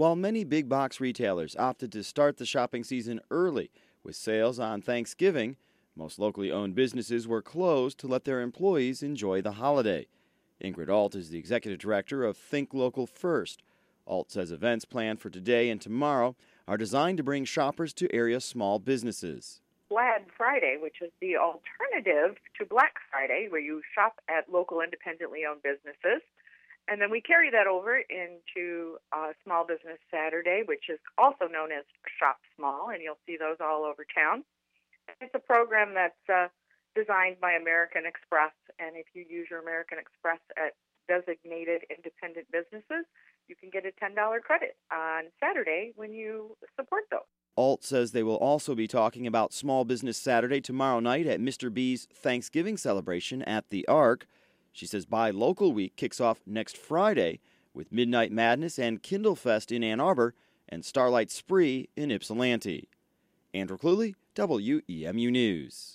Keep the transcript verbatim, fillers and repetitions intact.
While many big box retailers opted to start the shopping season early with sales on Thanksgiving, most locally owned businesses were closed to let their employees enjoy the holiday. Ingrid Alt is the executive director of Think Local First. Alt says events planned for today and tomorrow are designed to bring shoppers to area small businesses. Glad Friday, which is the alternative to Black Friday, where you shop at local independently owned businesses. And then we carry that over into uh, Small Business Saturday, which is also known as Shop Small, and you'll see those all over town. It's a program that's uh, designed by American Express, and if you use your American Express at designated independent businesses, you can get a ten dollars credit on Saturday when you support those. Alt says they will also be talking about Small Business Saturday tomorrow night at Mister B's Thanksgiving celebration at the Ark. She says Buy Local Week kicks off next Friday with Midnight Madness and Kindle Fest in Ann Arbor and Starlight Spree in Ypsilanti. Andrew Cluley, W E M U News.